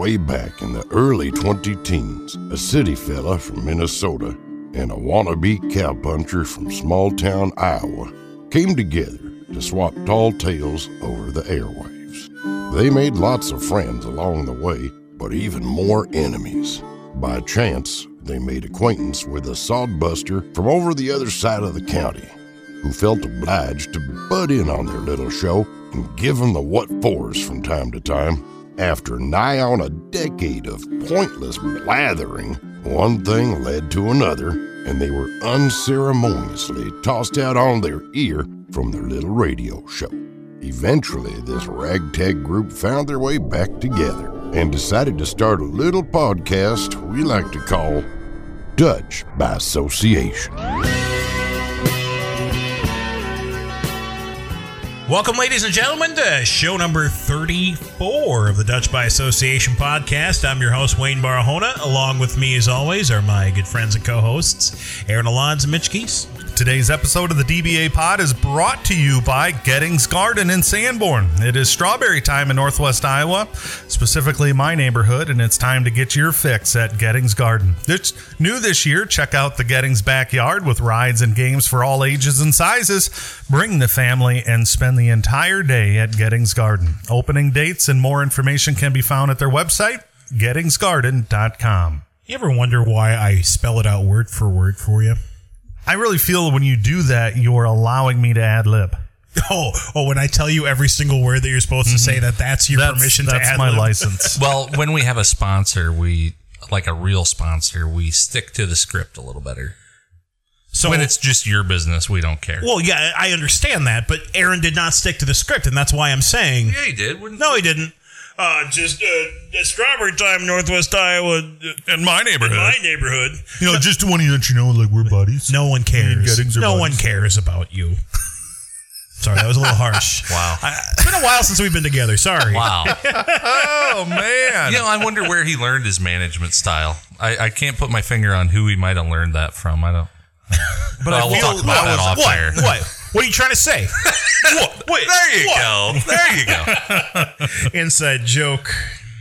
way back in the early 20-teens, a city fella from Minnesota and a wannabe cowpuncher from small-town Iowa came together to swap tall tales over the airwaves. They made lots of friends along the way, but even more enemies. By chance, they made acquaintance with a sodbuster from over the other side of the county, who felt obliged to butt in on their little show and give them the what-fors from time to time. After nigh on a decade of pointless blathering, one thing led to another, and they were unceremoniously tossed out on their ear from their little radio show. Eventually, this ragtag group found their way back together and decided to start a little podcast we like to call Dutch by Association. Welcome, ladies and gentlemen, to show number 34 of the Dutch by Association podcast. I'm your host, Wayne Barahona. Along with me, as always, are my good friends and co-hosts, Aaron Alonz and Mitch Geese. Today's episode of the DBA Pod is brought to you by Gettings Garden in Sanborn. It is strawberry time in Northwest Iowa, specifically my neighborhood, and it's time to get your fix at Gettings Garden. It's new this year. Check out the Gettings backyard with rides and games for all ages and sizes. Bring the family and spend the entire day at Gettings Garden. Opening dates and more information can be found at their website, gettingsgarden.com. You ever wonder why I spell it out word for you? I really feel when you do that, you're allowing me to ad-lib. Oh, when I tell you every single word that you're supposed to say, that's your permission to ad-lib? That's my license. Well, when we have a sponsor, like a real sponsor, we stick to the script a little better. So when it's just your business, we don't care. Well, yeah, I understand that, but Aaron did not stick to the script, and that's why I'm saying... Yeah, he did. No, he didn't. Just strawberry time, Northwest Iowa. In my neighborhood. You know, just want to let you know, like, we're buddies. No one cares. No one cares about you. Sorry, that was a little harsh. Wow. It's been a while since we've been together. Sorry. Wow. Oh, man. You know, I wonder where he learned his management style. I can't put my finger on who he might have learned that from. I don't. But we'll talk about that off air. What are you trying to say? Wait, there you go. Inside joke.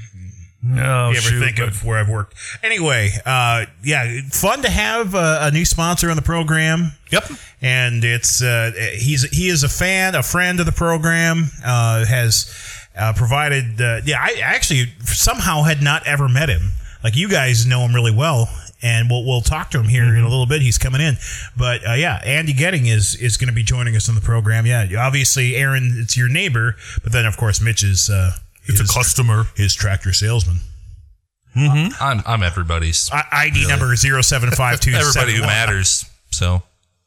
No, you ever think of where I've worked? Anyway, fun to have a new sponsor on the program. Yep. And it's he is a friend of the program. Has provided. I actually somehow had not ever met him. Like, you guys know him really well. And we'll talk to him here in a little bit. He's coming in. But, Andy Getting is going to be joining us on the program. Yeah, obviously, Aaron, it's your neighbor. But then, of course, Mitch is... it's a customer. His tractor salesman. Mm-hmm. I'm everybody's. ID number 0752. Everybody who matters. So...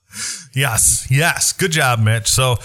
Yes. Good job, Mitch. So...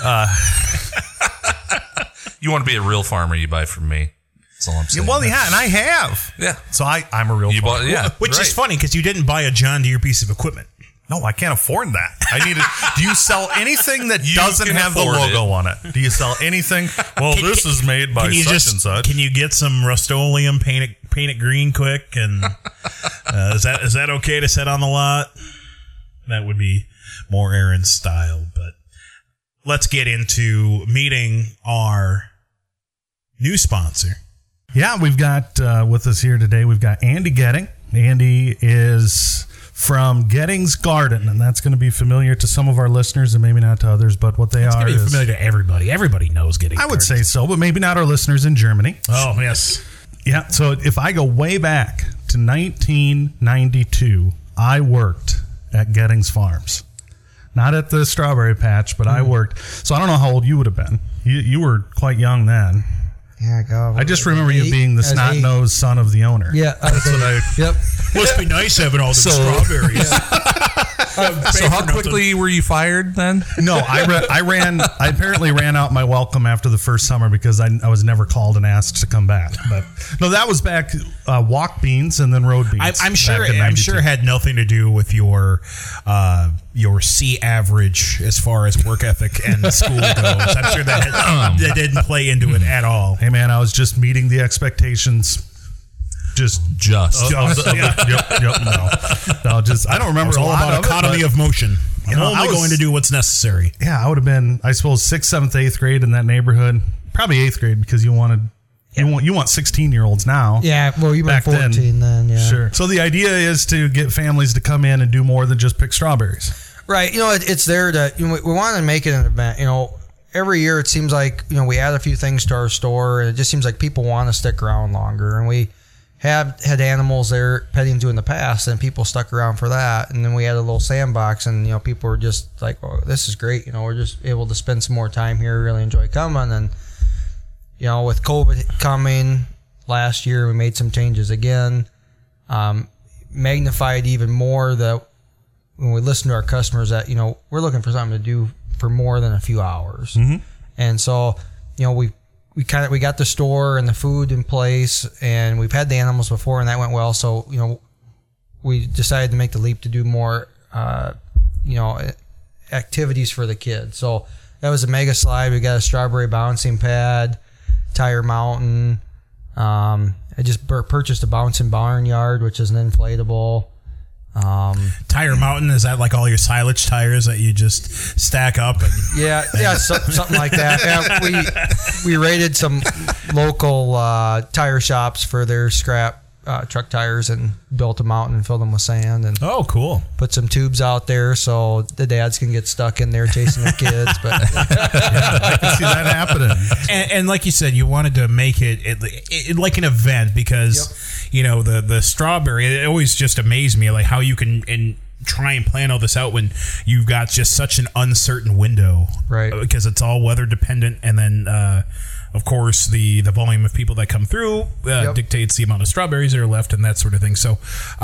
you want to be a real farmer, you buy from me. That's all I'm saying. Well, yeah, and I have. Yeah. So I'm a real farmer. Which is funny, because you didn't buy a John Deere piece of equipment. No, I can't afford that. I need it. Do you sell anything that doesn't have the logo on it? Do you sell anything? Well, this is made by such and such. Can you get some Rust-Oleum, paint it green quick? And is that okay to set on the lot? That would be more Aaron's style. But let's get into meeting our new sponsor. Yeah, we've got with us here today, we've got Andy Getting. Andy is from Gettings Garden, and that's going to be familiar to some of our listeners and maybe not to others, but what they are is... It's going to be familiar to everybody. Everybody knows Gettings Garden. I would say so, but maybe not our listeners in Germany. Oh, yes. Yeah, so if I go way back to 1992, I worked at Gettings Farms. Not at the strawberry patch, but I worked... So I don't know how old you would have been. You were quite young then. Yeah, I just remember you being the snot-nosed son of the owner. Yeah, Yep. Must be nice having all the strawberries. So how quickly were you fired then? No, I apparently ran out my welcome after the first summer because I was never called and asked to come back. But no, that was back walk beans and then road beans. I'm sure it had nothing to do with your C average as far as work ethic and school goes. I'm sure that didn't play into it at all. Hey man, I was just meeting the expectations. Yep. No, I don't remember. It's all about economy of motion. I'm only going to do what's necessary. Yeah, I would have been, I suppose, 6th, 7th, 8th grade in that neighborhood. Probably 8th grade because you wanted You want 16-year-olds now. Yeah, well, you've been 14 then. Yeah, sure. So the idea is to get families to come in and do more than just pick strawberries. Right. It's there to. We want to make it an event. Every year it seems like we add a few things to our store, and it just seems like people want to stick around longer. And we have had animals there petting to in the past, and people stuck around for that. And then we had a little sandbox, and people were just like, "Oh, this is great." We're just able to spend some more time here. Really enjoy coming. And with COVID coming last year, we made some changes again. Magnified even more that when we listen to our customers that we're looking for something to do for more than a few hours. Mm-hmm. And so, we got the store and the food in place, and we've had the animals before, and that went well. So, we decided to make the leap to do more, activities for the kids. So that was a mega slide. We got a strawberry bouncing pad, tire mountain. I just purchased a bouncing barnyard, which is an inflatable. Tire mountain, is that like all your silage tires that you just stack up? Something like that. Yeah, we raided some local tire shops for their scrap truck tires and built a mountain and filled them with sand. And oh, cool! Put some tubes out there so the dads can get stuck in there chasing their kids. But I can see that happening. And like you said, you wanted to make it like an event because. Yep. The strawberry, it always just amazed me, like how you can try and plan all this out when you've got just such an uncertain window. Right. Because it's all weather dependent. And then, of course, the volume of people that come through dictates the amount of strawberries that are left and that sort of thing. So,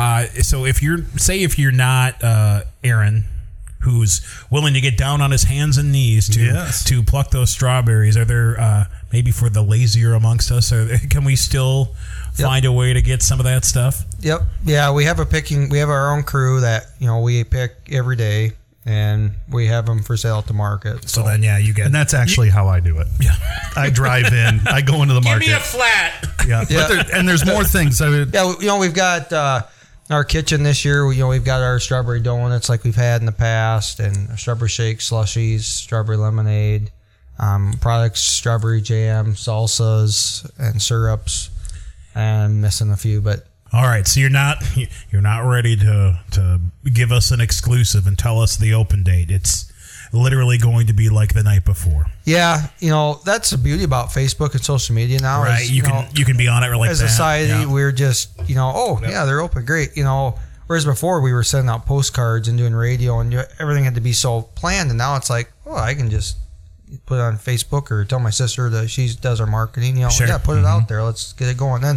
if you're not Aaron, who's willing to get down on his hands and knees to pluck those strawberries, are there maybe for the lazier amongst us, can we still find a way to get some of that stuff? Yep. Yeah, we have our own crew that we pick every day, and we have them for sale at the market. So then, you get, and that's actually how I do it. Yeah, I drive in, I go into the market. Give me a flat. Yeah, and there's more things. We've got our kitchen this year. We've got our strawberry donuts like we've had in the past, and strawberry shake, slushies, strawberry lemonade, products, strawberry jam, salsas, and syrups. I'm missing a few, but all right. So you're not ready to give us an exclusive and tell us the open date. It's literally going to be like the night before. Yeah, that's the beauty about Facebook and social media now. Right, you can be on it like as that. As a society, we're just they're open, great. Whereas before we were sending out postcards and doing radio, and everything had to be so planned. And now it's like, I can just put it on Facebook or tell my sister that she does our marketing. Sure. Put it out there. Let's get it going. Then,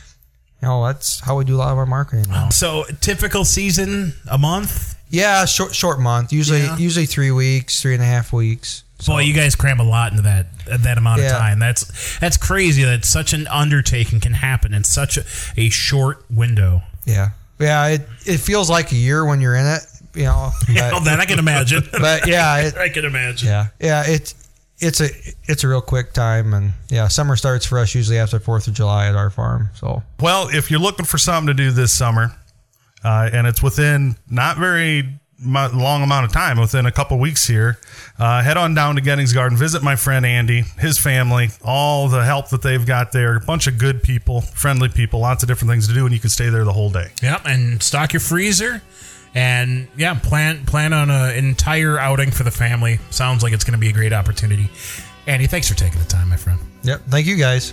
that's how we do a lot of our marketing now. So typical season, a month? Yeah, short month. Usually 3 weeks, 3.5 weeks. So. Boy, you guys cram a lot into that amount of time. That's crazy that such an undertaking can happen in such a short window. Yeah. Yeah, it feels like a year when you're in it. That I can imagine. But yeah, I can imagine. Yeah, it's a real quick time, and summer starts for us usually after 4th of July at our farm. So, well, if you're looking for something to do this summer, and it's within not very long amount of time, within a couple weeks here, head on down to Gettings Garden, visit my friend Andy, his family, all the help that they've got there, a bunch of good people, friendly people, lots of different things to do, and you can stay there the whole day. Yep, and stock your freezer. And plan on an entire outing for the family. Sounds like it's going to be a great opportunity. Andy, thanks for taking the time, my friend. Yep, thank you guys.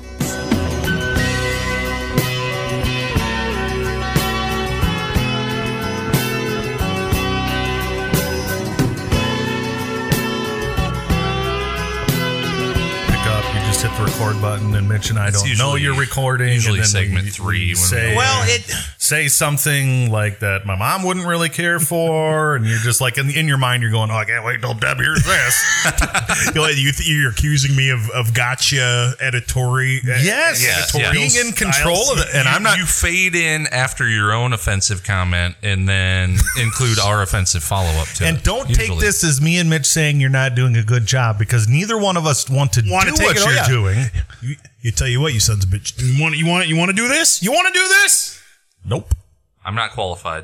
Hit the record button and mention I don't know you're recording. Usually and then segment 3. Say something like that my mom wouldn't really care for, and you're just like in your mind you're going, I can't wait till Deb hears this. You're accusing me of gotcha editorial. Yes, being in control of it, and I'm not. You fade in after your own offensive comment and then include our offensive follow up to it. And don't take this as me and Mitch saying you're not doing a good job, because neither one of us want to do what you're doing. You tell you what, you sons of bitch. You want to do this? You want to do this? Nope. I'm not qualified.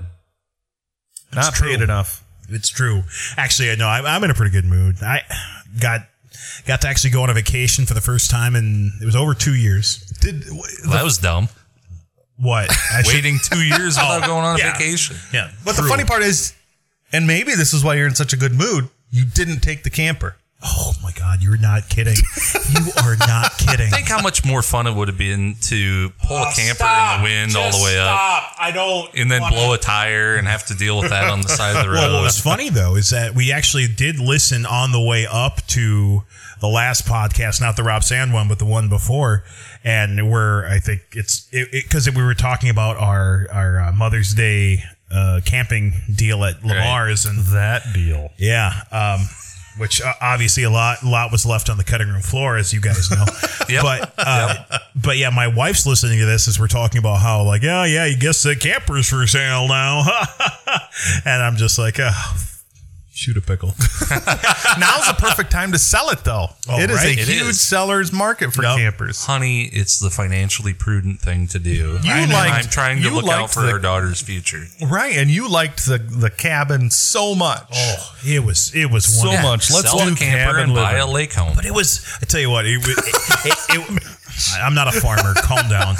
Not paid enough. It's true. Actually, no, I'm in a pretty good mood. I got got to actually go on a vacation for the first time, and it was over 2 years. That was dumb. What? Waiting 2 years without going on a yeah. vacation. Yeah. But the funny part is, and maybe this is why you're in such a good mood, you didn't take the camper. Oh my God, you're not kidding. You are not kidding. Think how much more fun it would have been to pull a camper in the wind all the way up. I don't. And then blow a tire and have to deal with that on the side of the road. Well, what was funny though is that we actually did listen on the way up to the last podcast, not the Rob Sand one, but the one before, and where I think it's because we were talking about our Mother's Day camping deal at Lamar's and that deal. Yeah. Which obviously a lot was left on the cutting room floor, as you guys know. Yep. But yeah, my wife's listening to this as we're talking about how like, yeah, you guess the camper's for sale now. And I'm just like, shoot a pickle. Now's the perfect time to sell it, though. It is right? a huge seller's market for campers. Honey, it's the financially prudent thing to do. I'm trying to look out for our daughter's future. Right, and you liked the cabin so much. Oh, it was so wonderful. much. Let's sell do a camper cabin and buy a living. lake home. But it was, I tell you what, I'm not a farmer. Calm down.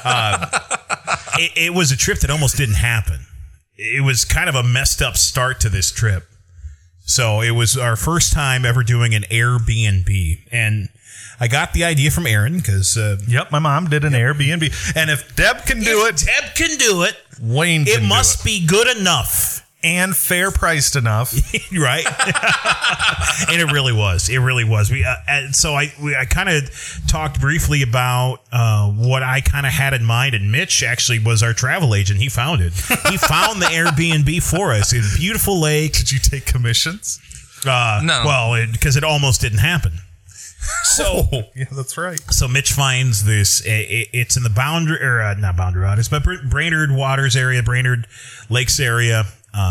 It was a trip that almost didn't happen. It was kind of a messed up start to this trip. So it was our first time ever doing an Airbnb. And I got the idea from Aaron because... Yep, my mom did an Airbnb. And if Deb can do it... Deb can do it. Wayne can do it. It must be good enough. And fair priced enough. Right? And it really was. It really was. So I kind of talked briefly about what I kind of had in mind, and Mitch actually was our travel agent. He found it. He found the Airbnb for us. It's a beautiful lake. Did you take commissions? No. Well, because it almost didn't happen. So yeah, that's right. So Mitch finds this. It's in the Boundary, or not Boundary Waters, but Brainerd Waters area, Brainerd Lakes area.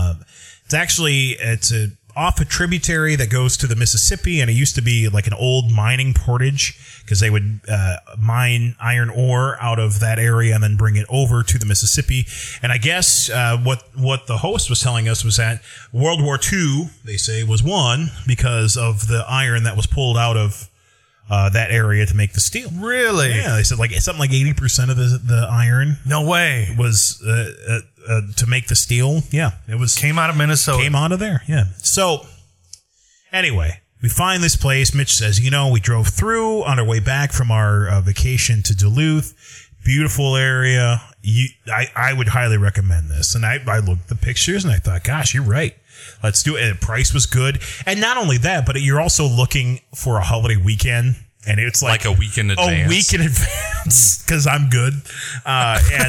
It's off a tributary that goes to the Mississippi, and it used to be like an old mining portage because they would mine iron ore out of that area and then bring it over to the Mississippi. And I guess what the host was telling us was that World War II, they say, was won because of the iron that was pulled out of that area to make the steel. Really? Yeah, they said like something like 80% of the iron. No way. Was to make the steel. Yeah, it was came out of Minnesota. Came out of there. Yeah. So anyway, we find this place. Mitch says, we drove through on our way back from our vacation to Duluth. Beautiful area. I would highly recommend this. And I looked at the pictures and I thought, gosh, you're right. Let's do it. And the price was good. And not only that, but you're also looking for a holiday weekend. And it's like a week in advance. A week in advance, because I'm good. And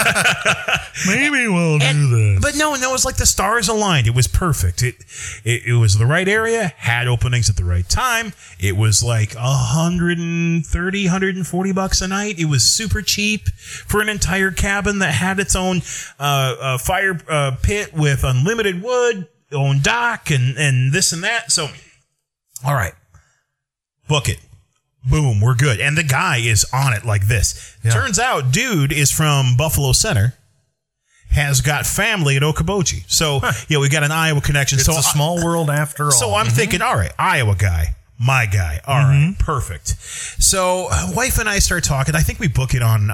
maybe we'll do this. But no, it was like the stars aligned. It was perfect. It was the right area, had openings at the right time. It was like $130, $140 a night. It was super cheap for an entire cabin that had its own fire pit with unlimited wood, own dock, and this and that. So, all right, book it. Boom, we're good. And the guy is on it like this. Yeah. Turns out, dude is from Buffalo Center, has got family at Okoboji. So, we got an Iowa connection. It's a small world after all. So I'm thinking, all right, Iowa guy, my guy. All right, perfect. So, wife and I start talking. I think we book it on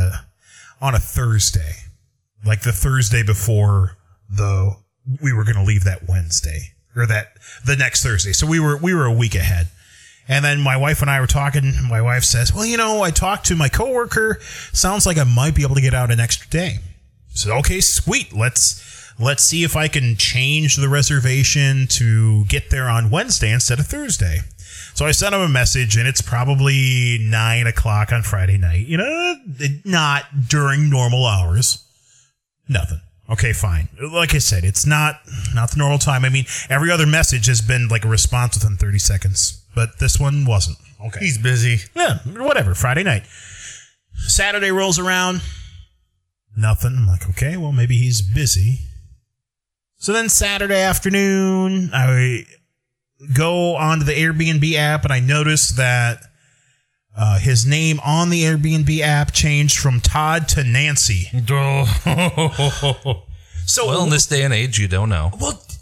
a Thursday, like the Thursday before we were going to leave that Wednesday, or the next Thursday. So we were a week ahead. And then my wife and I were talking. My wife says, well, I talked to my coworker. Sounds like I might be able to get out an extra day. So, okay, sweet. Let's see if I can change the reservation to get there on Wednesday instead of Thursday. So I sent him a message, and it's probably 9 o'clock on Friday night. Not during normal hours. Nothing. Okay, fine. Like I said, it's not the normal time. I mean, every other message has been like a response within 30 seconds. But this one wasn't. Okay. He's busy. Yeah, whatever. Friday night. Saturday rolls around. Nothing. I'm like, okay, well, maybe he's busy. So then Saturday afternoon, I go onto the Airbnb app and I notice that his name on the Airbnb app changed from Todd to Nancy. So, well, in this day and age, you don't know. Well,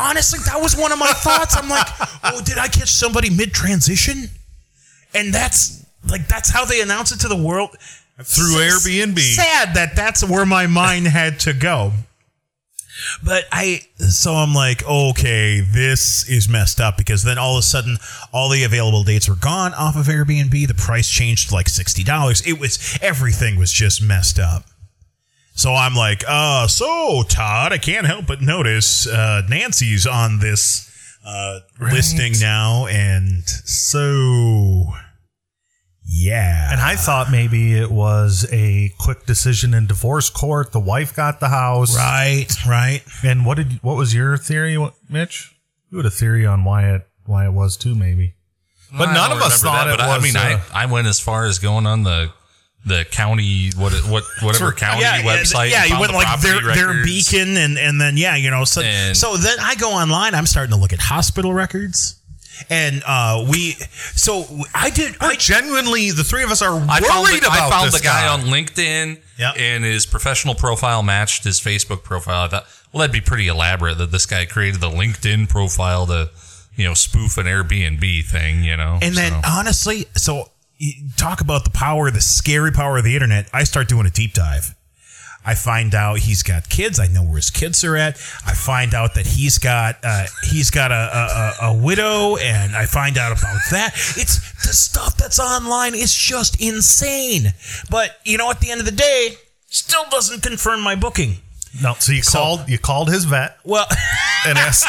honestly, that was one of my thoughts. I'm like, oh, did I catch somebody mid-transition? And that's how they announce it to the world. Through Airbnb. Sad that that's where my mind had to go. But so I'm like, okay, this is messed up, because then all of a sudden, all the available dates were gone off of Airbnb. The price changed to like $60. Everything was just messed up. So I'm like, so Todd, I can't help but notice Nancy's on this listing now, and so yeah. And I thought maybe it was a quick decision in divorce court. The wife got the house. Right. And what was your theory, Mitch? You had a theory on why it was too, maybe. But none of us thought it was. I mean, I went as far as going on the county, whatever county website. Yeah, you went like their beacon, and then so then I go online. I'm starting to look at hospital records. And genuinely, the three of us are worried about this I found the guy on LinkedIn, and his professional profile matched his Facebook profile. I thought, well, that'd be pretty elaborate that this guy created the LinkedIn profile to, spoof an Airbnb thing, And then honestly, so you talk about the scary power of the internet. I start doing a deep dive. I find out he's got kids. I know where his kids are at. I find out that he's got a widow, and I find out about that. It's the stuff that's online is just insane. But at the end of the day, still doesn't confirm my booking. No, so you called his vet. Well, and asked,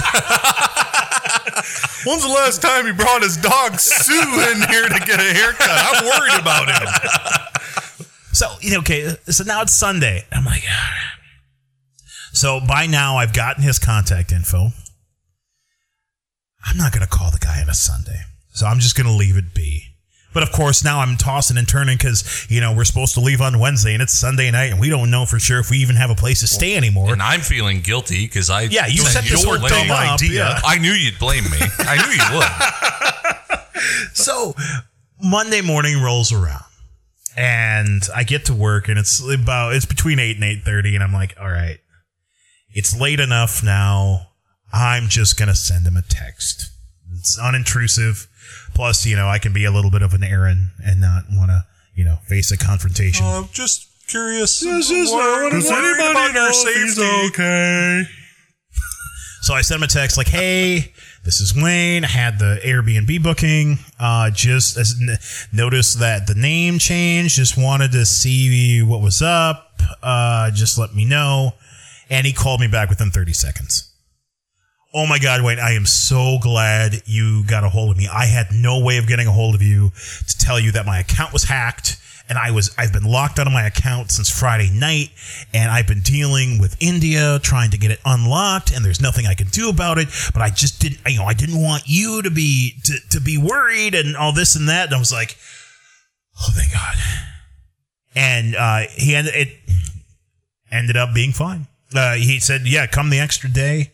when's the last time you brought his dog Sue in here to get a haircut? I'm worried about him. So, so now it's Sunday. I'm like, all right. So by now I've gotten his contact info. I'm not going to call the guy on a Sunday. So I'm just going to leave it be. But of course, now I'm tossing and turning because, we're supposed to leave on Wednesday and it's Sunday night and we don't know for sure if we even have a place to stay anymore. And I'm feeling guilty because you set this whole thing up. Idea. I knew you'd blame me. I knew you would. So Monday morning rolls around. And I get to work, and it's between 8 and 8:30, and I'm like, all right, it's late enough now. I'm just gonna send him a text. It's unintrusive. Plus, I can be a little bit of an Aaron and not want to, face a confrontation. I'm just curious. Does anybody know if he's okay? So I sent him a text like, hey, this is Wayne. I had the Airbnb booking. Just noticed that the name changed. Just wanted to see what was up. Just let me know. And he called me back within 30 seconds. Oh my God, Wayne, I am so glad you got a hold of me. I had no way of getting a hold of you to tell you that my account was hacked. And I've been locked out of my account since Friday night, and I've been dealing with India trying to get it unlocked, and there's nothing I can do about it. But I just didn't, I didn't want you to be worried and all this and that. And I was like, oh, thank God. And it ended up being fine. He said, yeah, come the extra day.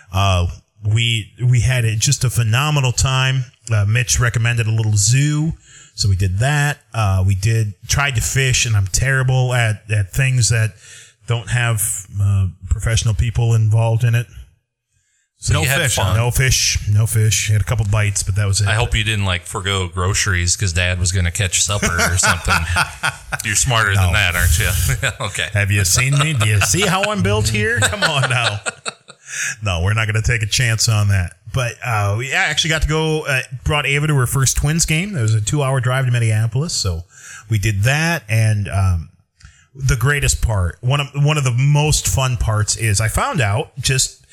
We had just a phenomenal time. Mitch recommended a little zoo. So we did that. We tried to fish, and I'm terrible at things that don't have professional people involved in it. So no fish. No fish. Had a couple bites, but that was it. I hope you didn't forgo groceries because Dad was going to catch supper or something. You're smarter than that, aren't you? Okay. Have you seen me? Do you see how I'm built here? Come on now. No, we're not going to take a chance on that. But we actually got to go, brought Ava to her first Twins game. It was a 2-hour drive to Minneapolis. So we did that. And the greatest part, one of the most fun parts is I found out just,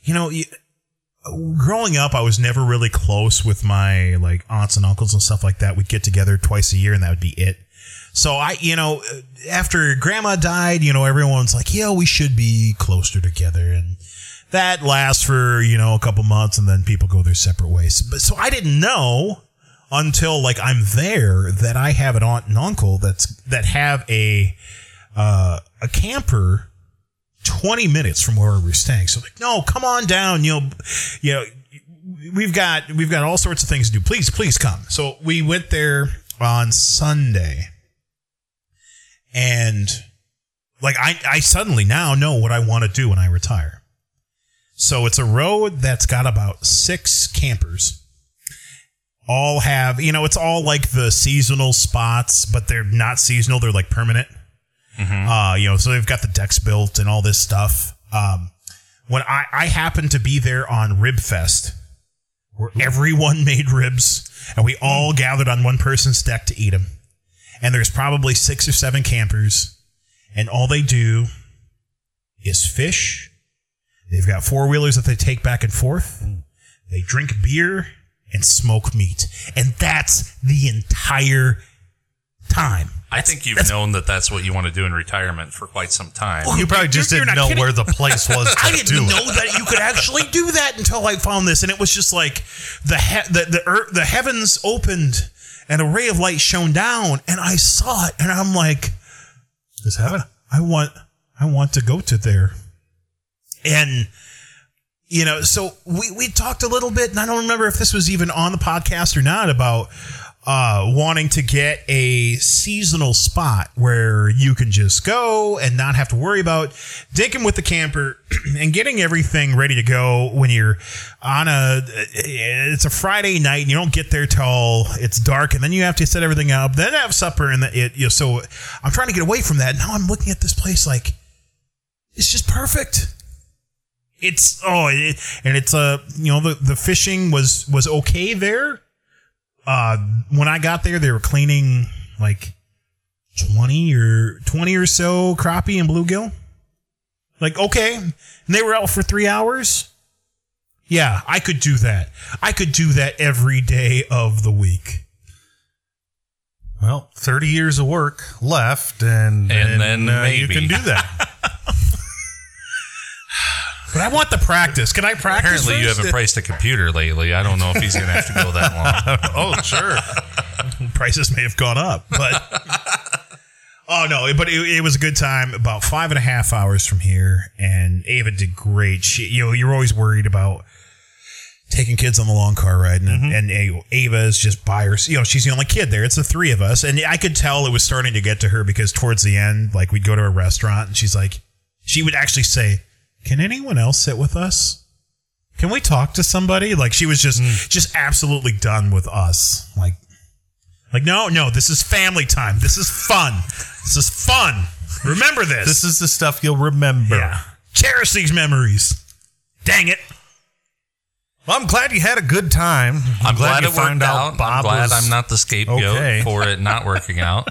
growing up, I was never really close with my aunts and uncles and stuff like that. We'd get together twice a year and that would be it. So after Grandma died, everyone's like, yeah, we should be closer together. And that lasts for, a couple months and then people go their separate ways. But so I didn't know until I'm there that I have an aunt and uncle that have a camper 20 minutes from where we're staying. So no, come on down. We've got all sorts of things to do. Please come. So we went there on Sunday, and I suddenly now know what I want to do when I retire. So it's a road that's got about 6 campers. All have, it's all like the seasonal spots, but they're not seasonal. They're like permanent. Mm-hmm. So they've got the decks built and all this stuff. When I happened to be there on Rib Fest, where everyone made ribs and we all gathered on one person's deck to eat them. And there's probably 6 or 7 campers, and all they do is fish. They've got 4-wheelers that they take back and forth. They drink beer and smoke meat. And that's the entire time. I think you've known that that's what you want to do in retirement for quite some time. You probably just didn't know where the place was to I didn't know that you could actually do that until I found this. And it was just like the heavens opened and a ray of light shone down, and I saw it, and I'm like, "This heaven? I want to go to there." And so we talked a little bit, and I don't remember if this was even on the podcast or not, about wanting to get a seasonal spot where you can just go and not have to worry about dinking with the camper and getting everything ready to go when you're on it's a Friday night and you don't get there till it's dark, and then you have to set everything up, then have supper, and so I'm trying to get away from that. Now I'm looking at this place like it's just perfect. It's the fishing was okay there. When I got there, they were cleaning like 20 or so crappie and bluegill. Like, okay. And they were out for 3 hours. Yeah, I could do that. I could do that every day of the week. Well, 30 years of work left, and then you can do that. But I want the practice. Can I practice? Apparently, you haven't priced a computer lately. I don't know if he's going to have to go that long. Oh, sure. Prices may have gone up, but it was a good time. About 5.5 hours from here, and Ava did great. You're always worried about taking kids on the long car ride, and Ava is just by herself. She's the only kid there. It's the 3 of us, and I could tell it was starting to get to her because towards the end, like we'd go to a restaurant, and she would actually say, "Can anyone else sit with us? Can we talk to somebody?" Like she was just absolutely done with us. Like no, this is family time. This is fun. This is fun. Remember this. This is the stuff you'll remember. Yeah. Cherish these memories. Dang it. Well, I'm glad you had a good time. I'm glad it worked out. I'm glad I'm not the scapegoat for it not working out.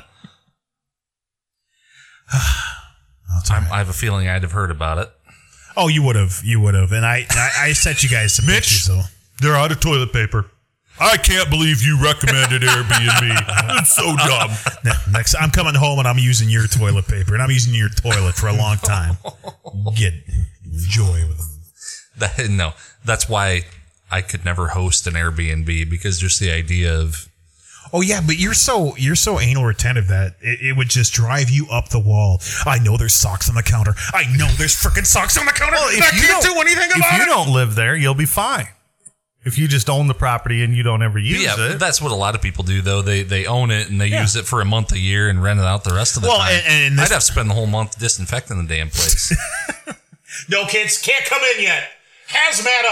I have a feeling I'd have heard about it. Oh, you would have. And I sent you guys some pictures. So. They're out of toilet paper. I can't believe you recommended Airbnb. It's so dumb. Next, I'm coming home and I'm using your toilet paper, and I'm using your toilet for a long time. Get joy with them. No, that's why I could never host an Airbnb, because just the idea of. Oh yeah, but you're so anal retentive that it would just drive you up the wall. I know there's socks on the counter. I know there's freaking socks on the counter. Well, I can't do anything about it. If you don't live there, you'll be fine. If you just own the property and you don't ever use it. That's what a lot of people do, though. They own it and they use it for a month a year and rent it out the rest of the time. And I'd have to spend the whole month disinfecting the damn place. No kids can't come in yet. Hazmat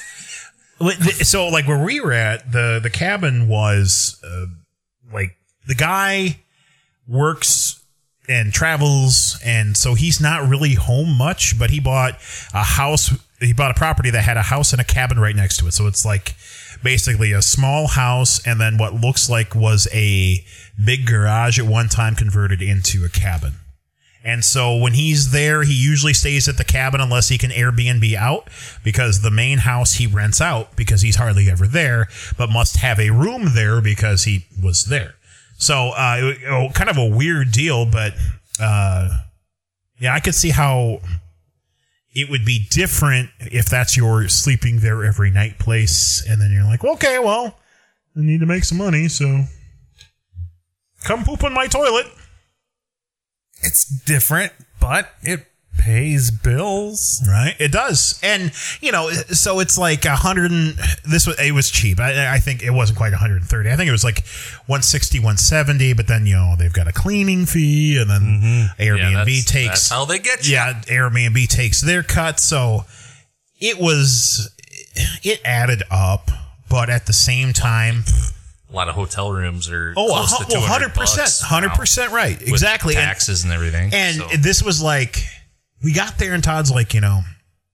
up. So, like where we were at, the cabin was like the guy works and travels, and so he's not really home much. But he bought a house. He bought a property that had a house and a cabin right next to it. So it's like basically a small house and then what looks like was a big garage at one time converted into a cabin. And so when he's there, he usually stays at the cabin unless he can Airbnb out, because the main house he rents out because he's hardly ever there, but must have a room there because he was there. So kind of a weird deal, but yeah, I could see how it would be different if that's your sleeping there every night place, and then you're like, okay, well, I need to make some money, so come poop on my toilet. It's different, but it pays bills, right? It does. And so it's like it was cheap. I think it wasn't quite 130. I think it was like 160, 170, but then they've got a cleaning fee, and then Airbnb takes, that's how they get you. Yeah, Airbnb takes their cut. So it added up, but at the same time, a lot of hotel rooms are close to 200 100% right. Exactly. With taxes and everything. And this was like, we got there and Todd's like, you know,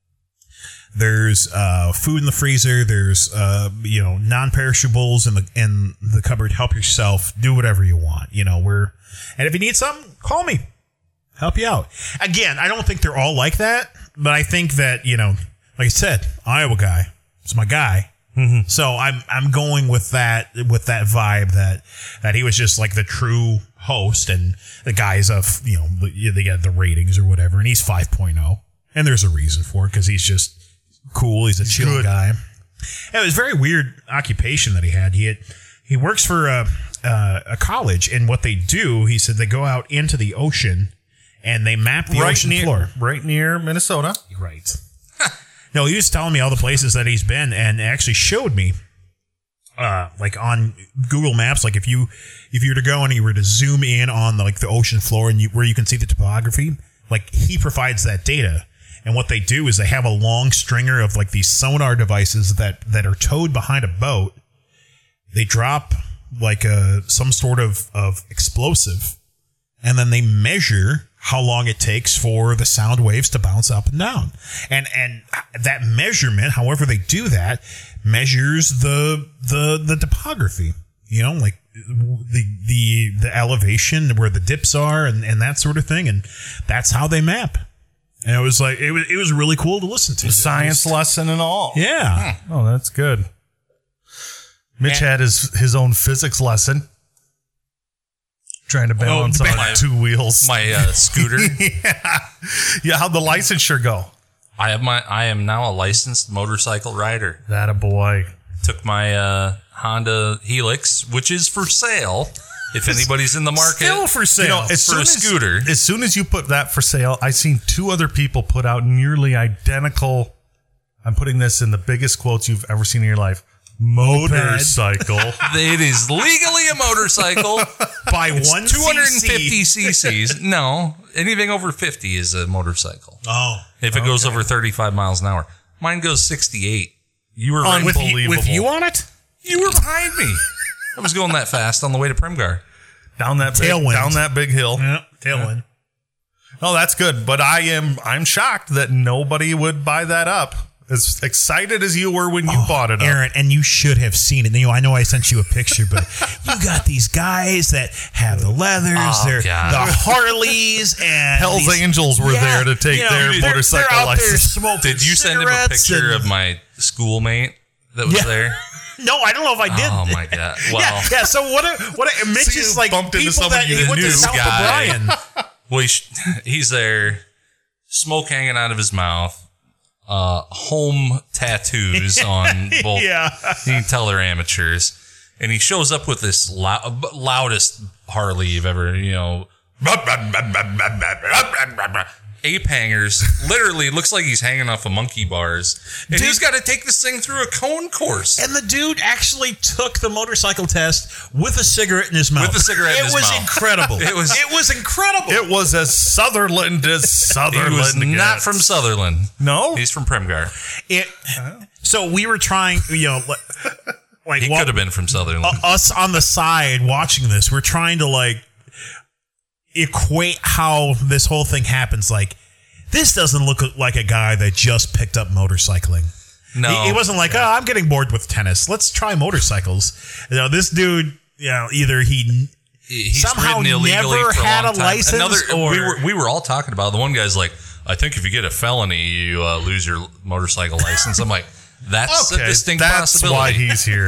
there's food in the freezer, there's you know, non-perishables in the cupboard. Help yourself, do whatever you want. You know, and if you need something, call me. Help you out. Again, I don't think they're all like that, but I think that, you know, like I said, Iowa guy, it's my guy. Mm-hmm. So I'm going with that vibe that he was just like the true host, and the guys of, you know, they got the ratings or whatever, and he's 5.0, and there's a reason for it because he's just cool. He's a chill guy. And it was a very weird occupation that he had. He works for a college, and what they do, he said, they go out into the ocean and they map the ocean floor right near Minnesota. Right. No, he was telling me all the places that he's been, and actually showed me, like on Google Maps, like if you were to go and you were to zoom in on the ocean floor and where you can see the topography, like he provides that data. And what they do is they have a long stringer of like these sonar devices that are towed behind a boat. They drop like some sort of explosive, and then they measure how long it takes for the sound waves to bounce up and down. And that measurement, however they do that, measures the topography, you know, like the elevation where the dips are and that sort of thing. And that's how they map. And it was like, it was really cool to listen to. A science lesson and all. Yeah. Oh, that's good. Mitch had his own physics lesson. Trying to balance on two wheels. My scooter. Yeah, how'd the licensure go? I am now a licensed motorcycle rider. That a boy. Took my Honda Helix, which is for sale. If anybody's in the market, still for sale. You know, for a scooter. As soon as you put that for sale, I seen two other people put out nearly identical. I'm putting this in the biggest quotes you've ever seen in your life. Motorcycle. It is legally a motorcycle by 250 cc's. No, anything over 50 is a motorcycle. Oh, if it goes over 35 miles an hour, mine goes 68. You were unbelievable. With you on it? You were behind me. I was going that fast on the way to Primgar. Down that big hill. Yeah, tailwind. Oh, that's good. But I'm shocked that nobody would buy that up. As excited as you were when you bought it, Aaron, and you should have seen it. You know, I know I sent you a picture, but you got these guys that have the leathers, the Harleys, and Hell's Angels were there to take their motorcycle license. Did you send him a picture of my schoolmate that was there? No, I don't know if I did. Oh my god! Well, yeah. So what? Mitch is like bumped into people that you went to South O'Brien. Well, he's there, smoke hanging out of his mouth. Home tattoos on both. Yeah. You can tell they're amateurs. And he shows up with this loudest Harley you've ever, you know, ape hangers. Literally looks like he's hanging off of monkey bars. And he's got to take this thing through a cone course. And the dude actually took the motorcycle test with a cigarette in his mouth. With a cigarette in his mouth. It was incredible. It was incredible. It was as Sutherland as Sutherland. He was not from Sutherland. No? He's from Primgar. So we were trying, you know, like he could have been from Sutherland. Us on the side watching this, we're trying to like equate how this whole thing happens. Like, this doesn't look like a guy that just picked up motorcycling. No, he wasn't like, I'm getting bored with tennis, let's try motorcycles. You know, this dude, you know, either he's somehow never had a license, or we were all talking about. The one guy's like, I think if you get a felony, you lose your motorcycle license. I'm like, that's a distinct possibility. That's why he's here.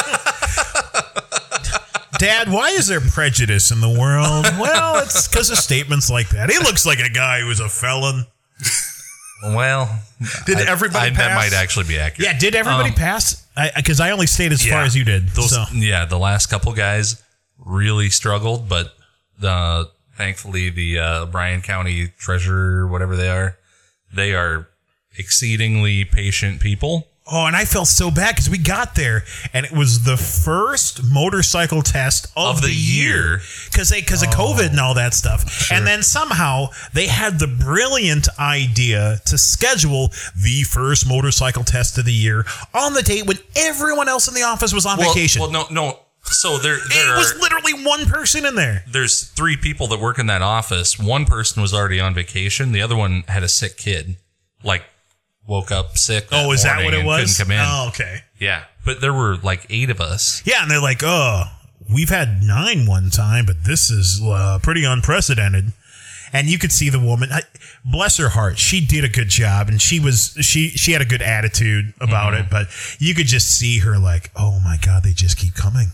Dad, why is there prejudice in the world? Well, it's because of statements like that. He looks like a guy who was a felon. Well, did everybody pass? That might actually be accurate. Yeah, did everybody pass? Because I only stayed as far as you did. Yeah, the last couple guys really struggled, but thankfully the Bryan County Treasurer, whatever they are exceedingly patient people. Oh, and I felt so bad because we got there and it was the first motorcycle test of the year because of COVID and all that stuff. Sure. And then somehow they had the brilliant idea to schedule the first motorcycle test of the year on the date when everyone else in the office was on vacation. Well, no. So there was literally one person in there. There's 3 people that work in that office. One person was already on vacation. The other one had a sick kid. Like, woke up sick. Oh, is that what it was? Couldn't come in. Oh, okay. Yeah, but there were like 8 of us. Yeah, and they're like, "Oh, we've had 9 one time, but this is pretty unprecedented." And you could see the woman. Bless her heart, she did a good job, and she had a good attitude about it. But you could just see her like, "Oh my God, they just keep coming.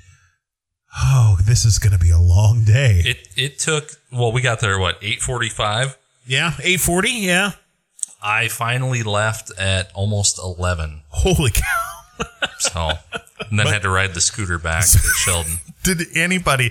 Oh, this is going to be a long day." It took. Well, we got there 8:45. Yeah, 8:40. Yeah. I finally left at almost 11. Holy cow. So, and then had to ride the scooter back to Sheldon. Did anybody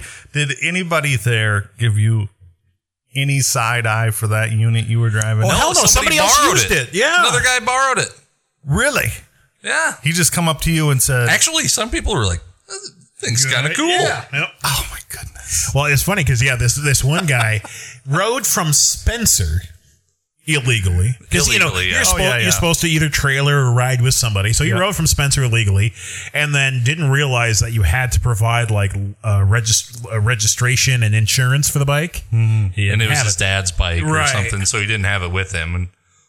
there give you any side eye for that unit you were driving? Oh, hell no. Somebody else used it. Yeah. Another guy borrowed it. Really? Yeah. He just come up to you and said... Actually, some people were like, this thing's kind of cool. Yeah. Yep. Oh, my goodness. Well, it's funny because, this one guy rode from Spencer... illegally, because you're supposed to either trailer or ride with somebody. So he rode from Spencer illegally, and then didn't realize that you had to provide like registration and insurance for the bike. And it was his dad's bike or something, so he didn't have it with him. And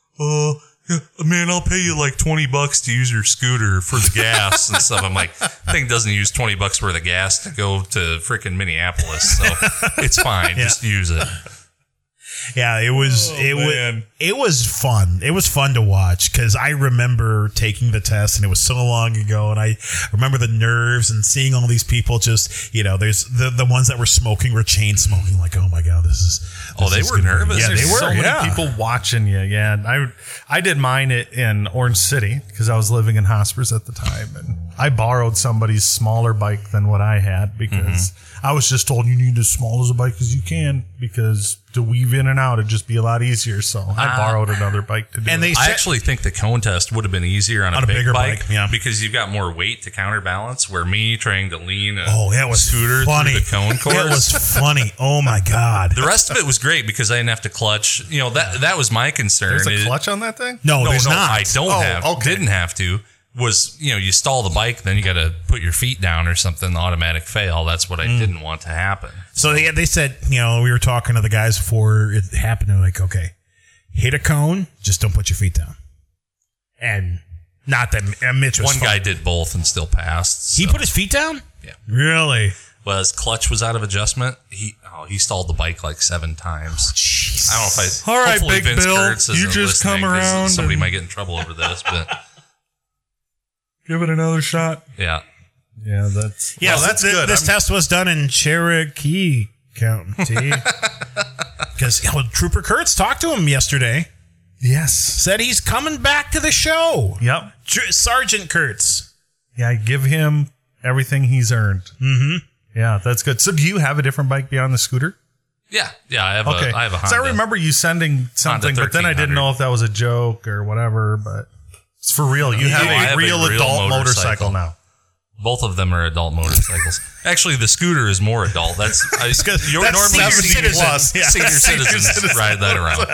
man, I'll pay you like $20 to use your scooter for the gas and stuff. I'm like, I think it doesn't use $20 worth of gas to go to freaking Minneapolis, so it's fine. Just use it. Yeah, it was fun. It was fun to watch because I remember taking the test and it was so long ago, and I remember the nerves and seeing all these people just, there's the ones that were smoking were chain smoking, like, oh my God, this is were nervous. Yeah, they were. So many people watching you. Yeah, I did mine in Orange City because I was living in Hospers at the time, and I borrowed somebody's smaller bike than what I had because I was just told you need as small as a bike as you can because to weave in and out it'd just be a lot easier. So I borrowed another bike to do it. I actually think the cone test would have been easier on a bigger bike, because you've got more weight to counterbalance. Where me trying to lean a scooter funny. through the cone course, it was funny. Oh my God! The rest of it was great because I didn't have to clutch. That was my concern. There's a clutch on that thing? No, there's not. I didn't have to. Was you stall the bike, then you got to put your feet down or something, automatic fail. That's what I didn't want to happen. So they said, we were talking to the guys before it happened. They're like, okay, hit a cone, just don't put your feet down. And not that Mitch was one guy did both and still passed. So. He put his feet down? Yeah. Really? Well, his clutch was out of adjustment. He stalled the bike like 7 times. Jeez. I don't know if All right, hopefully Big Vince Bill, Kurtz you just come around. Somebody might get in trouble over this, but give it another shot. Yeah. Yeah, that's good. This test was done in Cherokee County. Because Trooper Kurtz talked to him yesterday. Yes. Said he's coming back to the show. Yep. Sergeant Kurtz. Yeah, give him everything he's earned. Mm-hmm. Yeah, that's good. So do you have a different bike beyond the scooter? Yeah, I have a Honda. So I remember you sending something, but then I didn't know if that was a joke or whatever, but it's for real. You have a real adult motorcycle now. Both of them are adult motorcycles. Actually, the scooter is more adult. That's normally senior citizens ride that around.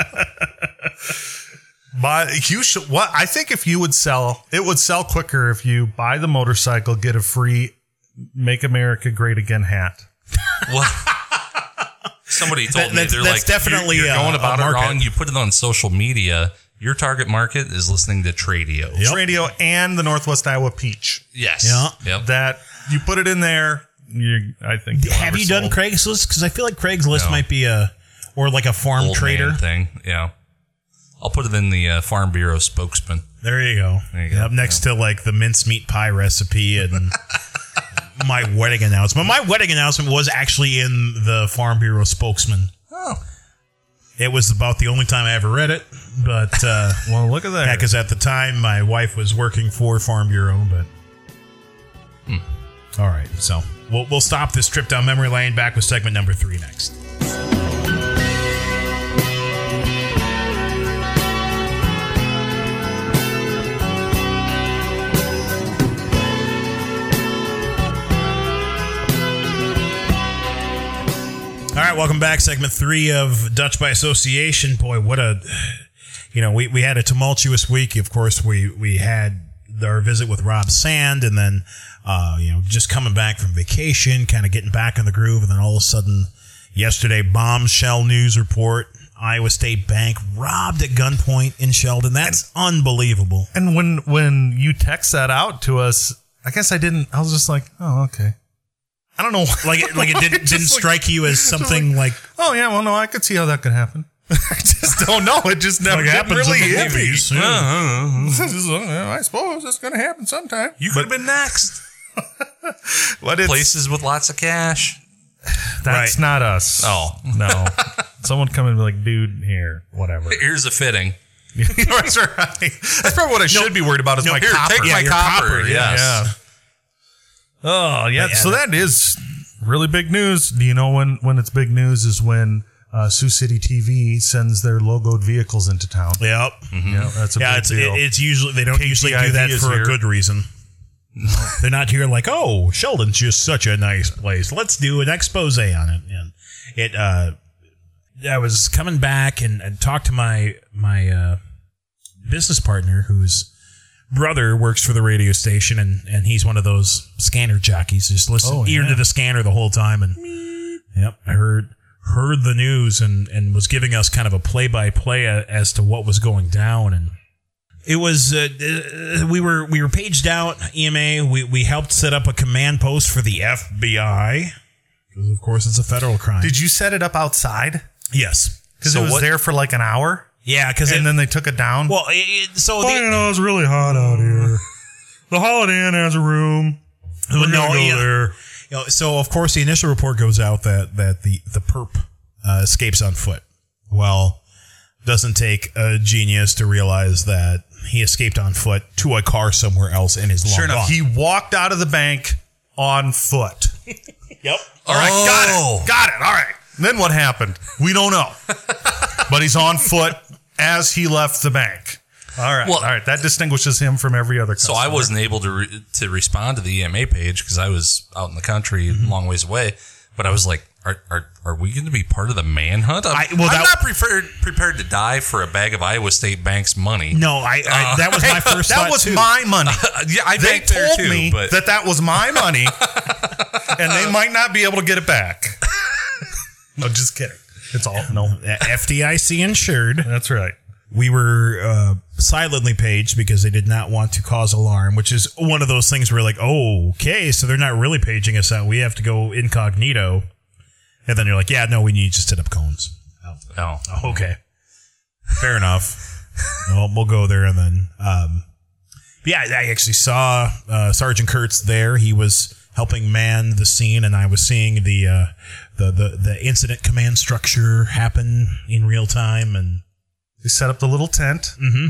But you should. What I think if you would sell, it would sell quicker if you buy the motorcycle, get a free "Make America Great Again" hat. Well, somebody told me they're like, definitely you're going about it wrong. You put it on social media. Your target market is listening to Tradio. Yep. Tradio and the Northwest Iowa Peach. Yes. Yep. That you put it in there. I think. Have you done Craigslist? Because I feel like Craigslist might be or like a farm old trader thing. Yeah. I'll put it in the Farm Bureau spokesman. There you go. Up next to like the mincemeat pie recipe and my wedding announcement. My wedding announcement was actually in the Farm Bureau spokesman. Oh. It was about the only time I ever read it, but well, look at that. Yeah, because at the time my wife was working for Farm Bureau. But all right, so we'll stop this trip down memory lane. Back with segment number 3 next. All right, welcome back. Segment 3 of Dutch by Association. Boy, what a... we had a tumultuous week. Of course, we had our visit with Rob Sand, and then, just coming back from vacation, kind of getting back in the groove, and then all of a sudden, yesterday, bombshell news report, Iowa State Bank robbed at gunpoint in Sheldon. That's unbelievable. And when you text that out to us, I guess I was just like, oh, okay. I don't know. Like it didn't strike you as something like, oh, yeah, well, no, I could see how that could happen. I just don't know. It just never really hit me. I suppose it's going to happen sometime. You could have been next. Places with lots of cash. That's not us. Oh. No. Someone come in and be like, dude, here, whatever. Here's a fitting. That's right. That's probably what I should be worried about is my copper. Take my copper. Yes. Yeah. Oh, yeah. So that is really big news. Do you know when it's big news is when Sioux City TV sends their logoed vehicles into town. Yep. Mm-hmm. Yeah, that's a big deal. It's usually, they don't usually do that for a good reason. No. They're not here like, oh, Sheldon's just such a nice place. Let's do an expose on it. And I was coming back and talked to my business partner whose brother works for the radio station, and he's one of those scanner jockeys. Just listen ear to the scanner the whole time. And yep, I heard the news and was giving us kind of a play-by-play as to what was going down. And it was we were paged out, EMA. We helped set up a command post for the FBI because, of course, it's a federal crime. Did you set it up outside? Yes, because it was there for like an hour. Yeah, and then they took it down. Well, it's really hot out here. The Holiday Inn has a room. We're gonna go there. So, of course, the initial report goes out that the perp escapes on foot. Well, doesn't take a genius to realize that he escaped on foot to a car somewhere else and is long Sure enough, gone. he walked out of the bank on foot. Yep. All right, got it. All right. Then what happened? We don't know. But he's on foot as he left the bank. All right. Well, all right. That distinguishes him from every other customer. So I wasn't able to respond to the EMA page because I was out in the country a long ways away. But I was like, are we going to be part of the manhunt? I'm not prepared to die for a bag of Iowa State Bank's money. No, that was my first thought, that was too. my money. Yeah, they told me that was my money, and they might not be able to get it back. No, just kidding. It's all no FDIC insured. That's right. We were silently paged because they did not want to cause alarm, which is one of those things where like, oh, okay, so they're not really paging us out. We have to go incognito. And then you're like, yeah, no, we need to just set up cones. Oh, okay. Fair enough. Well, we'll go there. And then, yeah, I actually saw Sergeant Kurtz there. He was helping man the scene, and I was seeing the incident command structure happen in real time. And we set up the little tent. Mm-hmm.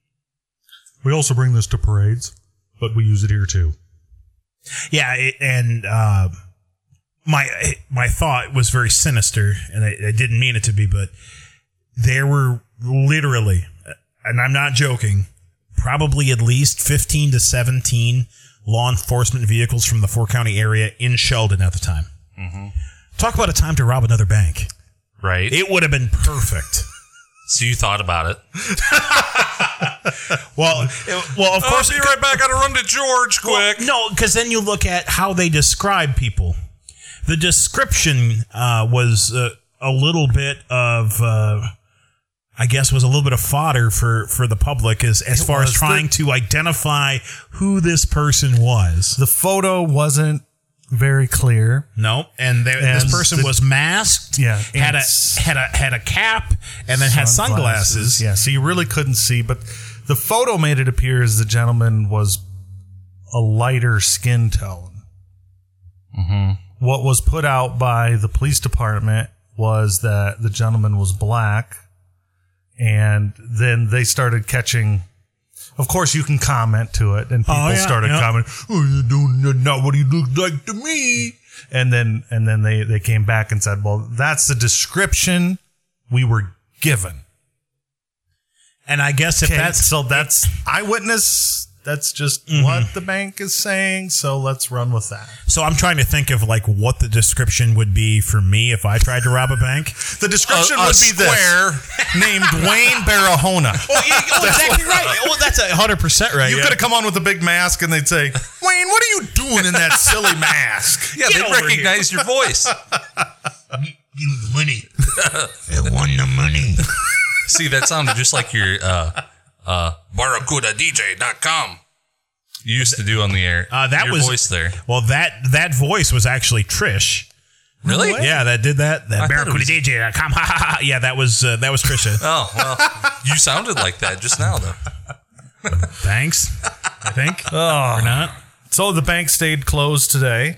We also bring this to parades, but we use it here too. Yeah, and my thought was very sinister, and I didn't mean it to be, but there were literally, and I'm not joking, probably at least 15 to 17 law enforcement vehicles from the 4-county area in Sheldon at the time. Mm-hmm. Talk about a time to rob another bank. Right. It would have been perfect. So you thought about it. Well, of course. I'll be right back. I gotta run to George quick. Well, no, because then you look at how they describe people. The description was a little bit of, I guess, was a little bit of fodder for the public as far as trying to identify who this person was. The photo wasn't very clear. No, and this person was masked. Yeah, had a cap, and then had sunglasses. Yeah, so you really couldn't see. But the photo made it appear as the gentleman was a lighter skin tone. Mm-hmm. What was put out by the police department was that the gentleman was black, and then they started catching. Of course, you can comment to it, and people started commenting, "Oh, you do not what he looked like to me." And then they came back and said, "Well, that's the description we were given." And I guess if that's eyewitness just what the bank is saying. So let's run with that. So I'm trying to think of like what the description would be for me if I tried to rob a bank. The description would be this: named Wayne Barahona. Exactly right. Well, that's 100% right. You could have come on with a big mask, and they'd say, "Wayne, what are you doing in that silly mask?" Yeah, they recognize your voice. Give me the money. I want the money. See, that sounded just like your BarracudaDJ.com. You used to do on the air. That your was voice there. Well, that voice was actually Trish. Really? Yeah, that did that. That BarracudaDJ.com. Yeah, that was Trisha. Oh, well, you sounded like that just now, though. Thanks. I think. Oh, or not. So the bank stayed closed today.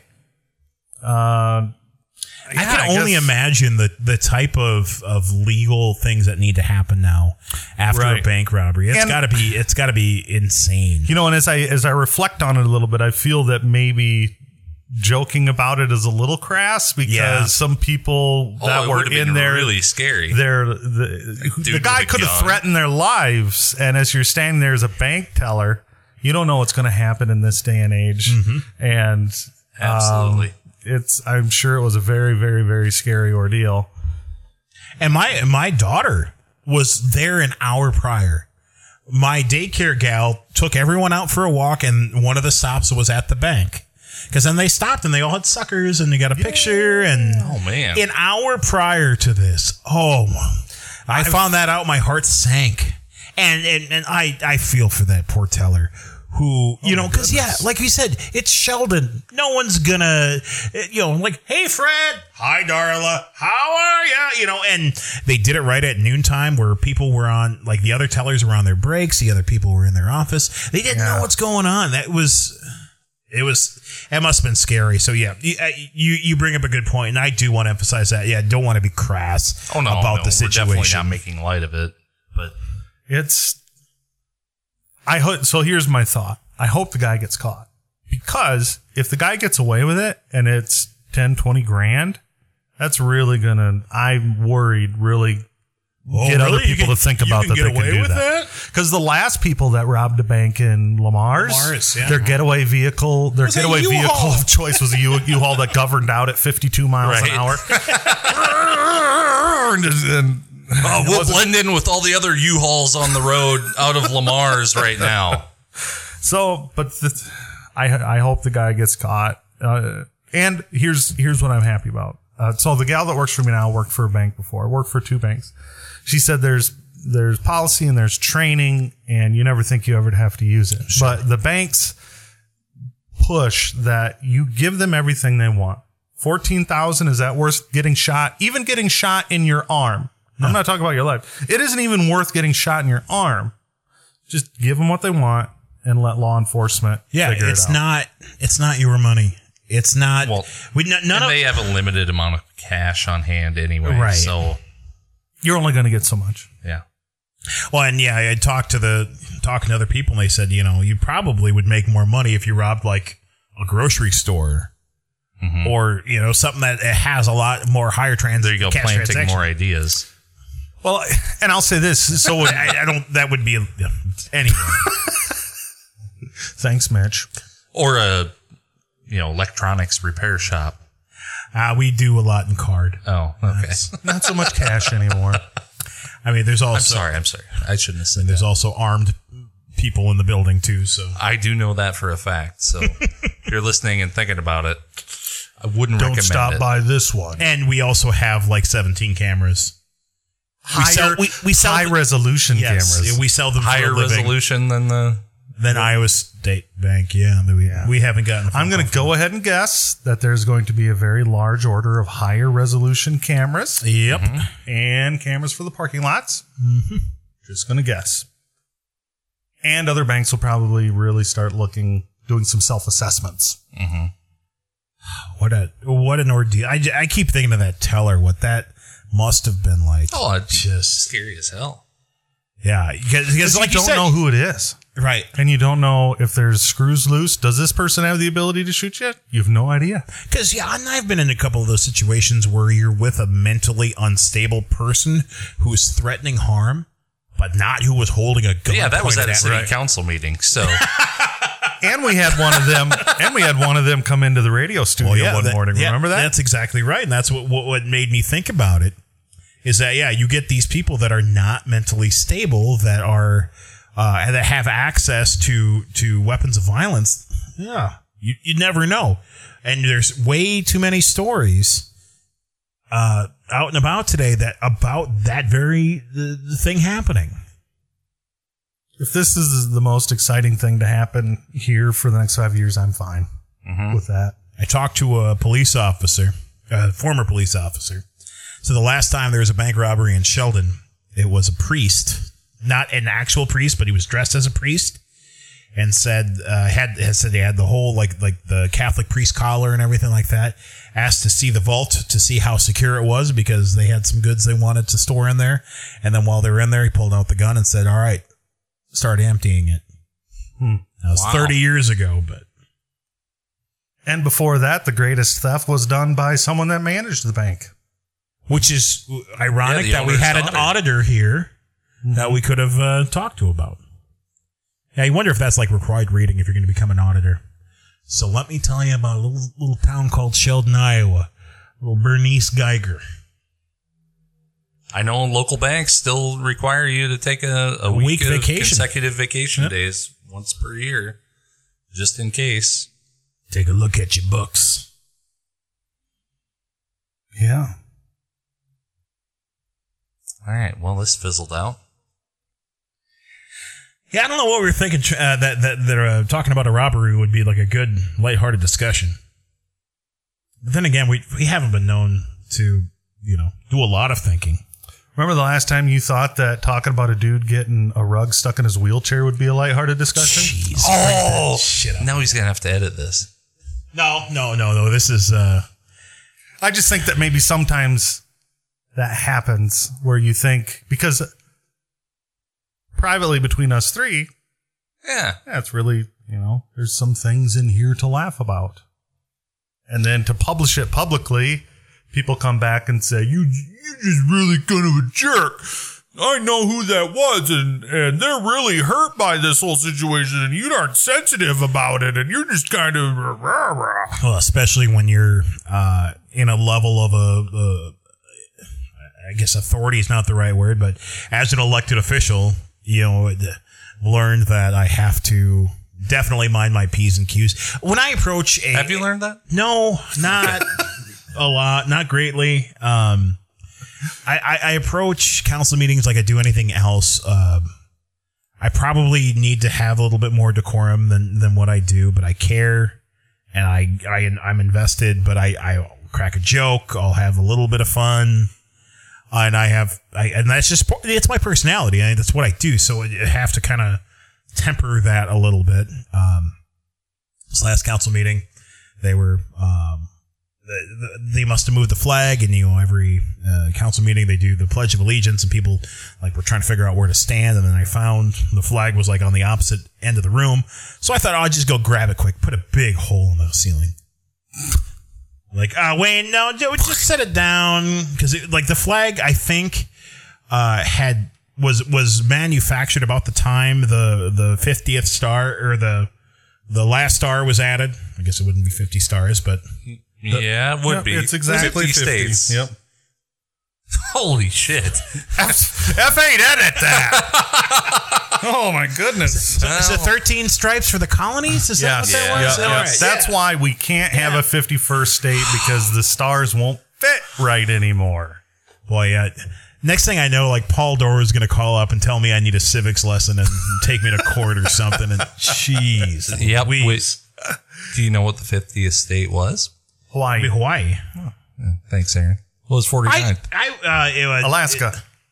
I can only imagine the type of legal things that need to happen now after a bank robbery. It's got to be insane. You know, and as I reflect on it a little bit, I feel that maybe joking about it is a little crass because some people that were in there really scary. The guy could have threatened their lives, and as you're standing there as a bank teller, you don't know what's going to happen in this day and age, and absolutely. I'm sure it was a very, very, very scary ordeal. And my daughter was there an hour prior. My daycare gal took everyone out for a walk, and one of the stops was at the bank. Because then they stopped, and they all had suckers, and they got a picture. And oh man, an hour prior to this, I found that out. My heart sank, and I feel for that poor teller. Who, because, like you said, it's Sheldon. No one's gonna, like, hey, Fred. Hi, Darla. How are you? And they did it right at noontime where people were on, like, the other tellers were on their breaks. The other people were in their office. They didn't know what's going on. It must have been scary. So, you bring up a good point, and I do want to emphasize that. Yeah, I don't want to be crass about the situation. We're definitely not making light of it, but so here's my thought. I hope the guy gets caught, because if the guy gets away with it and it's 10, 20 grand, that's really I'm worried, really get other people to think about that they can do that. Because the last people that robbed a bank in Lamar's, their getaway vehicle of choice was a U-Haul that governed out at 52 miles an hour. We'll blend in with all the other U-Hauls on the road out of Lamar's right now. So, but I hope the guy gets caught. And here's what I'm happy about. So the gal that works for me now worked for a bank before. I worked for 2 banks. She said there's policy and there's training, and you never think you ever have to use it. Sure. But the banks push that you give them everything they want. $14,000, is that worth getting shot? Even getting shot in your arm. No. I'm not talking about your life. It isn't even worth getting shot in your arm. Just give them what they want and let law enforcement figure it out. It's not your money. It's not. Well, they have a limited amount of cash on hand anyway. Right. So you're only going to get so much. Yeah. Well, and I talking to other people, and they said, you probably would make more money if you robbed like a grocery store. Mm-hmm. Or, something that has a lot more higher there you go, planting more ideas. Well, and I'll say this, so that would be anyway. Thanks, Mitch. Or a electronics repair shop. We do a lot in card. Oh, okay. Not so much cash anymore. I mean, there's also. I'm sorry. I shouldn't have said there's also armed people in the building too. So I do know that for a fact. So if you're listening and thinking about it, I wouldn't recommend it. Don't stop by this one. And we also have like 17 cameras. We sell high resolution cameras. We sell them higher resolution than Iowa State Bank. Yeah, we haven't gotten. I'm going to go ahead and guess that there's going to be a very large order of higher resolution cameras. Yep, and cameras for the parking lots. Mm-hmm. Just going to guess. And other banks will probably really start doing some self-assessments. Mm-hmm. What an ordeal! I keep thinking of that teller. What that must have been like. Oh, it's just scary as hell. Yeah, because like you don't know who it is, right? And you don't know if there's screws loose. Does this person have the ability to shoot you? You have no idea. Because and I've been in a couple of those situations where you're with a mentally unstable person who is threatening harm, but not who was holding a gun. Yeah, that was at a city council meeting. So And we had one of them come into the radio studio one morning. Remember that? That's exactly right. And that's what made me think about it. Is that, you get these people that are not mentally stable, that are that have access to weapons of violence. Yeah, you never know. And there's way too many stories out and about today about that very the thing happening. If this is the most exciting thing to happen here for the next 5 years, I'm fine with that. I talked to a police officer, a former police officer. So the last time there was a bank robbery in Sheldon, it was a priest, not an actual priest, but he was dressed as a priest, and said he had the whole like the Catholic priest collar and everything like that. Asked to see the vault to see how secure it was because they had some goods they wanted to store in there. And then while they were in there, he pulled out the gun and said, "All right, start emptying it." That was 30 years ago, but. And before that, the greatest theft was done by someone that managed the bank. Which is ironic that we had an auditor here that we could have talked to about. Yeah, I wonder if that's like required reading if you're going to become an auditor. So let me tell you about a little town called Sheldon, Iowa. Little Bernice Geiger. I know local banks still require you to take a week of vacation. Consecutive vacation days once per year, just in case. Take a look at your books. Yeah. All right. Well, this fizzled out. Yeah, I don't know what we were thinking. That talking about a robbery would be like a good, lighthearted discussion. But then again, we haven't been known to, do a lot of thinking. Remember the last time you thought that talking about a dude getting a rug stuck in his wheelchair would be a lighthearted discussion? Jeez, shit. Now he's gonna have to edit this. No. This is. I just think that maybe sometimes that happens where you think, because privately between us three, it's really, there's some things in here to laugh about. And then to publish it publicly, people come back and say, you're just really kind of a jerk. I know who that was, and they're really hurt by this whole situation, and you aren't sensitive about it, and you're just kind of rah, rah. Well, especially when you're in a level of I guess authority is not the right word, but as an elected official, learned that I have to definitely mind my P's and Q's. When I approach have you learned that? No, not a lot, not greatly. I approach council meetings like I do anything else. I probably need to have a little bit more decorum than what I do, but I care and I'm invested, but I'll crack a joke. I'll have a little bit of fun. And and that's just, it's my personality. That's what I do. So I have to kind of temper that a little bit. This last council meeting, they were, they must have moved the flag, and every council meeting they do the Pledge of Allegiance, and people were trying to figure out where to stand, and then I found the flag was on the opposite end of the room, so I thought I'd just go grab it quick, put a big hole in the ceiling. Wait, no, just set it down, because the flag I think was manufactured about the time the 50th star or the last star was added. I guess it wouldn't be 50 stars, but. It would be. It's exactly 50 states. Yep. Holy shit. F8, edit that. Oh, my goodness. So is it 13 stripes for the colonies? Is that what that was? Yeah. Right. That's why we can't have a 51st state, because the stars won't fit right anymore. Boy, next thing I know, Paul Dorer is going to call up and tell me I need a civics lesson and take me to court or something. And jeez. Yep. Do you know what the 50th state was? Hawaii. Oh, yeah, thanks, Aaron. What was 49? It was Alaska.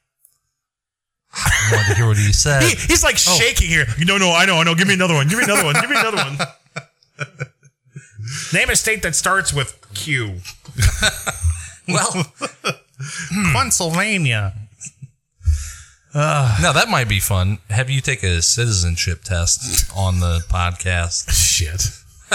I wanted to hear what he said. He's shaking here. No, I know. Give me another one. Give me another one. Name a state that starts with Q. Well, Pennsylvania. Now, that might be fun. Have you take a citizenship test on the podcast? Shit.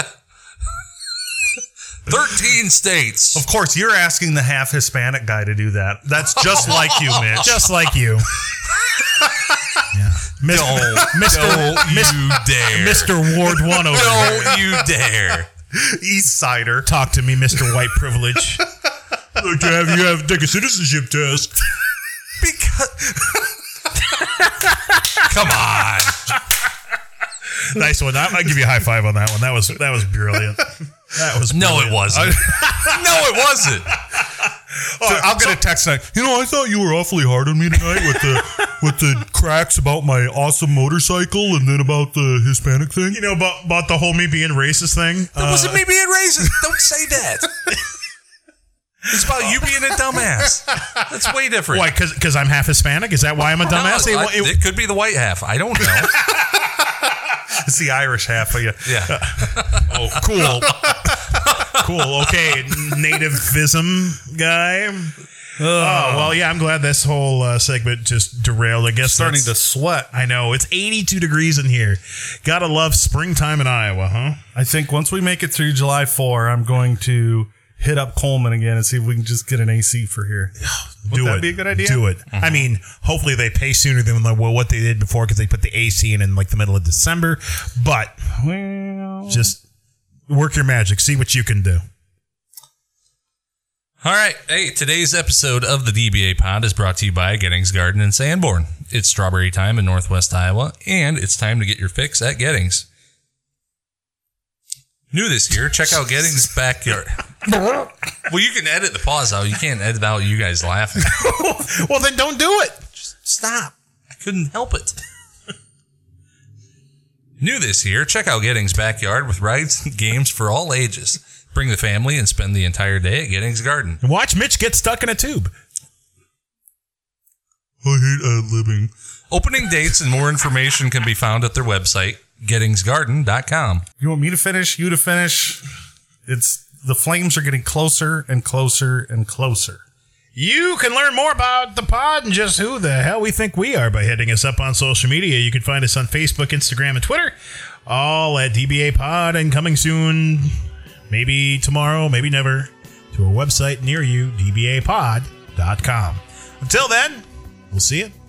13 states. Of course, you're asking the half Hispanic guy to do that. That's just like you, Mitch. Just like you. Mr. Ward 1 over Don't here. you dare. East Sider. Talk to me, Mr. White Privilege. Look, take a citizenship test. Because. Come on. Nice one. I'll give you a high five on that one. That was brilliant. That was No, brilliant. it wasn't. No, it wasn't. I'll get a text tonight. I thought you were awfully hard on me tonight with the cracks about my awesome motorcycle and then about the Hispanic thing. You know about the whole me being racist thing? That wasn't me being racist. Don't say that. It's about you being a dumbass. That's way different. Why? Because I'm half Hispanic? Is that why I'm a dumbass? No, it could be the white half. I don't know. It's the Irish half of you. Yeah. Oh, cool. Cool. Okay, nativism guy. Oh, well, yeah, I'm glad this whole segment just derailed. I guess Starting to sweat. I know. It's 82 degrees in here. Gotta love springtime in Iowa, huh? I think once we make it through July 4, I'm going to hit up Coleman again and see if we can just get an AC for here. Would that be a good idea? Do it. Mm-hmm. I mean, hopefully they pay sooner than what they did before because they put the AC in like the middle of December. But just work your magic. See what you can do. All right. Hey, today's episode of the DBA Pod is brought to you by Gettings Garden in Sanborn. It's strawberry time in Northwest Iowa, and it's time to get your fix at Gettings. New this year, check out Gettings Backyard. Well, you can edit the pause out. You can't edit out you guys laughing. Well, then don't do it. Just stop. I couldn't help it. New this year, check out Gettings Backyard with rides and games for all ages. Bring the family and spend the entire day at Gettings Garden. Watch Mitch get stuck in a tube. I hate ad-libbing. Opening dates and more information can be found at their website, gettingsgarden.com. You want me to finish? You to finish? The flames are getting closer and closer and closer. You can learn more about the pod and just who the hell we think we are by hitting us up on social media. You can find us on Facebook, Instagram, and Twitter, all at DBA Pod, and coming soon, maybe tomorrow, maybe never, to a website near you, dbapod.com. Until then, we'll see you